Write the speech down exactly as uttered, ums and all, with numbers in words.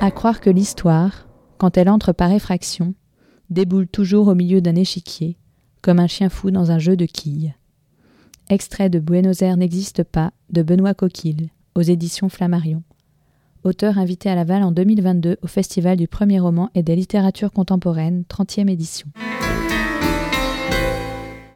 À croire que l'histoire, quand elle entre par effraction, déboule toujours au milieu d'un échiquier, comme un chien fou dans un jeu de quilles. Extrait de Buenos Aires n'existe pas, de Benoît Coquille, aux éditions Flammarion. Auteur invité à Laval en deux mille vingt-deux au Festival du premier roman et des littératures contemporaines, trentième édition.